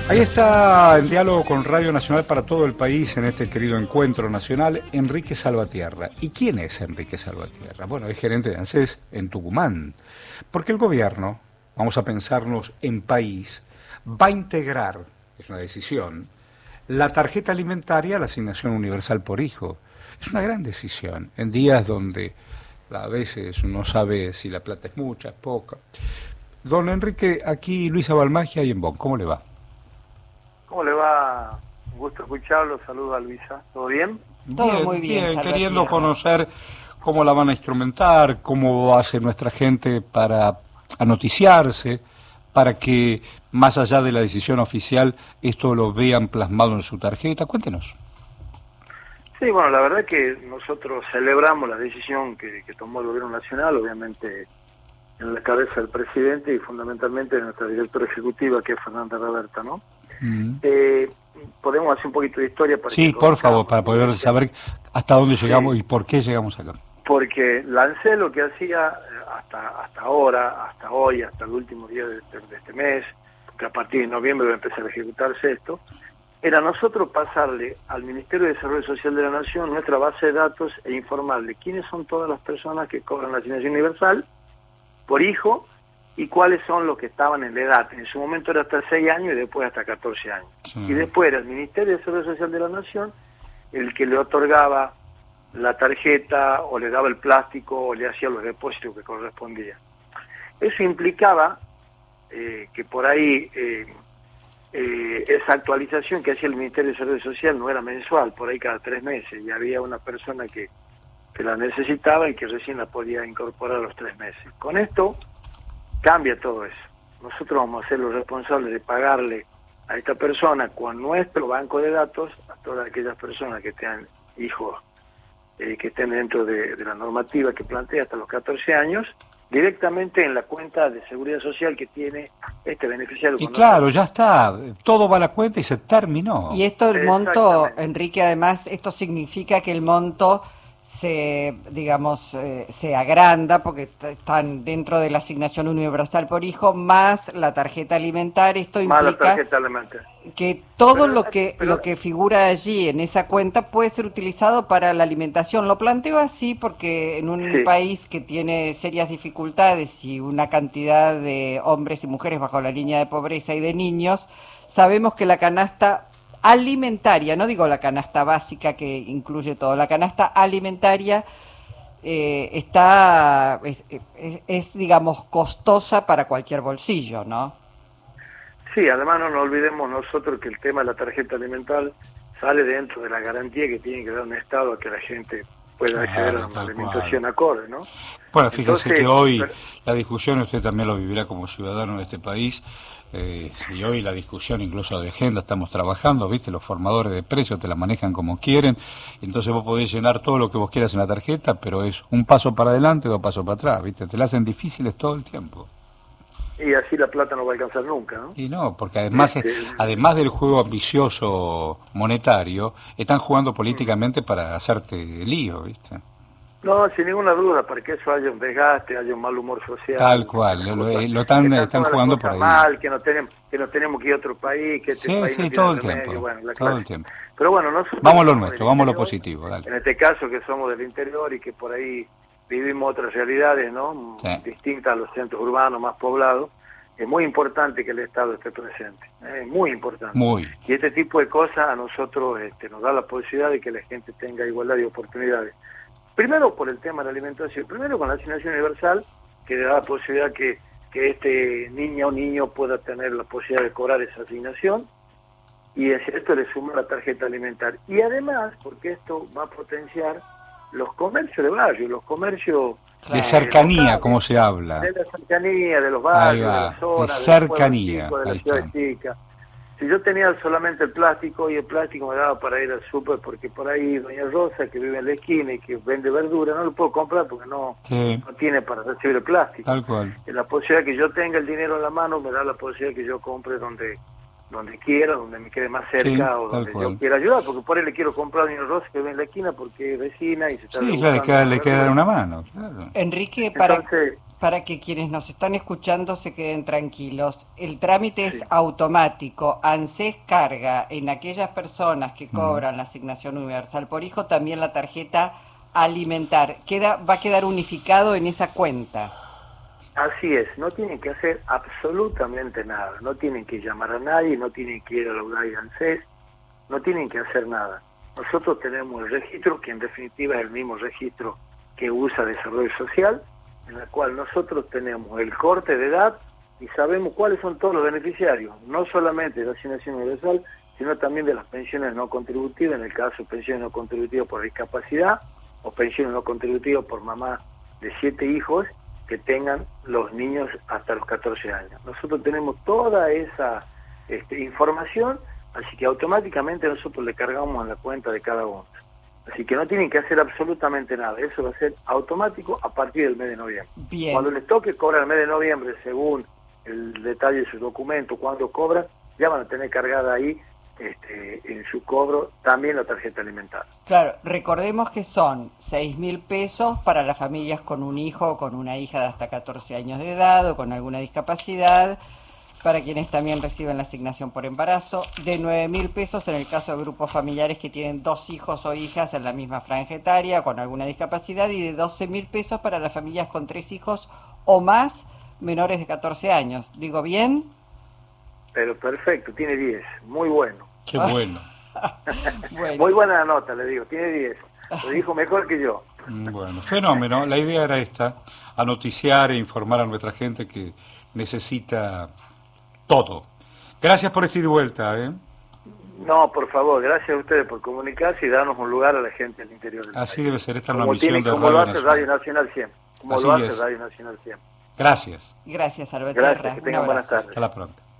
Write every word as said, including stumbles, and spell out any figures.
Ahí está en diálogo con Radio Nacional para todo el país en este querido encuentro nacional, Enrique Salvatierra. ¿Y quién es Enrique Salvatierra? Bueno, es gerente de ANSES en Tucumán, porque el gobierno, vamos a pensarnos en país, va a integrar, es una decisión, la tarjeta alimentaria a la asignación universal por hijo. Es una gran decisión, en días donde a veces uno sabe si la plata es mucha, es poca. Don Enrique, aquí Luisa Balmagia y en Bonn, ¿cómo le va? ¿Cómo le va? Un gusto escucharlo, saludo a Luisa. ¿Todo bien? Todo bien, muy bien, bien, Salvatierra. queriendo conocer cómo la van a instrumentar, cómo hace nuestra gente para anoticiarse, para que más allá de la decisión oficial esto lo vean plasmado en su tarjeta. Cuéntenos. Sí, bueno, la verdad que nosotros celebramos la decisión que, que tomó el gobierno nacional, obviamente en la cabeza del presidente y fundamentalmente de nuestra directora ejecutiva, que es Fernanda Raberta, ¿no? Mm. Eh, podemos hacer un poquito de historia para sí, que por favor, para poder saber hasta dónde llegamos, sí, y por qué llegamos acá. Porque la ANSES lo que hacía hasta hasta ahora, hasta hoy, hasta el último día de, de, de este mes, porque a partir de noviembre va a empezar a ejecutarse esto, era nosotros pasarle al Ministerio de Desarrollo Social de la Nación nuestra base de datos e informarle quiénes son todas las personas que cobran la asignación universal por hijo y cuáles son los que estaban en la edad. En su momento era hasta seis años y después hasta catorce años. Sí. Y después era el Ministerio de Desarrollo Social de la Nación el que le otorgaba la tarjeta o le daba el plástico o le hacía los depósitos que correspondían. Eso implicaba eh, que por ahí eh, eh, esa actualización que hacía el Ministerio de Desarrollo Social no era mensual, por ahí cada tres meses, y había una persona que, que la necesitaba y que recién la podía incorporar a los tres meses. Con esto cambia todo eso. Nosotros vamos a ser los responsables de pagarle a esta persona con nuestro banco de datos a todas aquellas personas que tengan hijos eh, que estén dentro de, de la normativa que plantea hasta los catorce años, directamente en la cuenta de seguridad social que tiene este beneficiario. Y claro, ya está, todo va a la cuenta y se terminó. Y esto, el monto, Enrique, además, esto significa que el monto se, digamos, eh, se agranda porque están dentro de la asignación universal por hijo más la tarjeta alimentaria. Esto más implica la tarjeta alimentaria. Que todo pero, lo que pero, lo que figura allí en esa cuenta puede ser utilizado para la alimentación. Lo planteo así porque en un sí. país que tiene serias dificultades y una cantidad de hombres y mujeres bajo la línea de pobreza y de niños, sabemos que la canasta alimentaria, no digo la canasta básica que incluye todo, la canasta alimentaria eh, está es, es, es, digamos, costosa para cualquier bolsillo, ¿no? Sí, además no nos olvidemos nosotros que el tema de la tarjeta alimentar sale dentro de la garantía que tiene que dar un Estado a que la gente pueda acceder ah, a una alimentación cual. acorde, ¿no? Bueno, fíjese Entonces, que hoy pero... la discusión, usted también lo vivirá como ciudadano de este país, eh, y hoy la discusión incluso de agenda, estamos trabajando, ¿viste? Los formadores de precios te la manejan como quieren, entonces vos podés llenar todo lo que vos quieras en la tarjeta, pero es un paso para adelante o dos pasos para atrás, ¿viste? Te la hacen difíciles todo el tiempo. Y así la plata no va a alcanzar nunca, ¿no? Y no, porque además este... además del juego ambicioso monetario, están jugando políticamente para hacerte lío, ¿viste? No, sin ninguna duda, para que eso haya un desgaste, haya un mal humor social. Tal cual, lo, lo, lo están, están jugando por ahí. Mal, que no tenemos, que no tenemos que ir a otro país, que este sí, país sí, no todo el remedio, tiempo, bueno, la todo el tiempo. Pero bueno, nosotros vamos a lo nuestro, vamos a lo positivo, dale. En este caso que somos del interior y que por ahí vivimos otras realidades, ¿no? Sí. Distintas a los centros urbanos más poblados. Es muy importante que el Estado esté presente, es muy importante. Muy. Y este tipo de cosas a nosotros este, nos da la posibilidad de que la gente tenga igualdad de oportunidades. Primero por el tema de la alimentación, primero con la asignación universal, que le da la posibilidad que, que este niña o niño pueda tener la posibilidad de cobrar esa asignación, y esto le suma la tarjeta alimentar. Y además, porque esto va a potenciar los comercios de barrio, los comercios... Claro. De cercanía, como se habla. De la cercanía, de los barrios, de las zonas, de cercanía. De, de la ciudad chica. Si yo tenía solamente el plástico, y el plástico me daba para ir al súper, porque por ahí doña Rosa, que vive en la esquina y que vende verdura, no lo puedo comprar porque no, sí. no tiene para recibir el plástico. Tal cual. La posibilidad que yo tenga el dinero en la mano me da la posibilidad que yo compre donde donde quiera, donde me quede más cerca, sí, o donde cual. yo quiera ayudar, porque por ahí le quiero comprar un rosa que ve en la esquina porque es vecina y se está Sí, claro, le queda, le queda dar una mano. Claro. Enrique, para, Entonces, para que quienes nos están escuchando se queden tranquilos, el trámite sí. es automático. ANSES carga en aquellas personas que cobran mm. la asignación universal por hijo también la tarjeta alimentar. Queda, va a quedar unificado en esa cuenta. Así es, no tienen que hacer absolutamente nada, no tienen que llamar a nadie, no tienen que ir a la U D A I ANSES, no tienen que hacer nada. Nosotros tenemos el registro, que en definitiva es el mismo registro que usa Desarrollo Social, en el cual nosotros tenemos el corte de edad y sabemos cuáles son todos los beneficiarios, no solamente de la asignación universal, sino también de las pensiones no contributivas, en el caso pensiones no contributivas por discapacidad o pensiones no contributivas por mamá de siete hijos, que tengan los niños hasta los catorce años. Nosotros tenemos toda esa este, información, así que automáticamente nosotros le cargamos en la cuenta de cada uno. Así que no tienen que hacer absolutamente nada, eso va a ser automático a partir del mes de noviembre. Bien. Cuando les toque cobrar el mes de noviembre, según el detalle de su documento, cuando cobran, ya van a tener cargada ahí Este, en su cobro también la tarjeta alimentaria. Claro, recordemos que son seis mil pesos para las familias con un hijo o con una hija de hasta catorce años de edad o con alguna discapacidad, para quienes también reciben la asignación por embarazo, de nueve mil pesos en el caso de grupos familiares que tienen dos hijos o hijas en la misma franja etaria con alguna discapacidad, y de doce mil pesos para las familias con tres hijos o más menores de catorce años. ¿Digo bien? Pero perfecto, tiene diez, muy bueno. Qué bueno. bueno. Muy buena nota, le digo, tiene diez. Lo dijo mejor que yo. Bueno, fenómeno. La idea era esta, anoticiar e informar a nuestra gente que necesita todo. Gracias por esta ida y vuelta, ¿eh? No, por favor, gracias a ustedes por comunicarse y darnos un lugar a la gente del interior del Así país. debe ser, esta es una como misión tiene, de como Radio lo hace Nacional. Radio Nacional siempre. Como Así lo hace es. Radio Nacional siempre. Gracias. Gracias, Salvatierra. Gracias, que tengan buenas tardes. Hasta la pronto.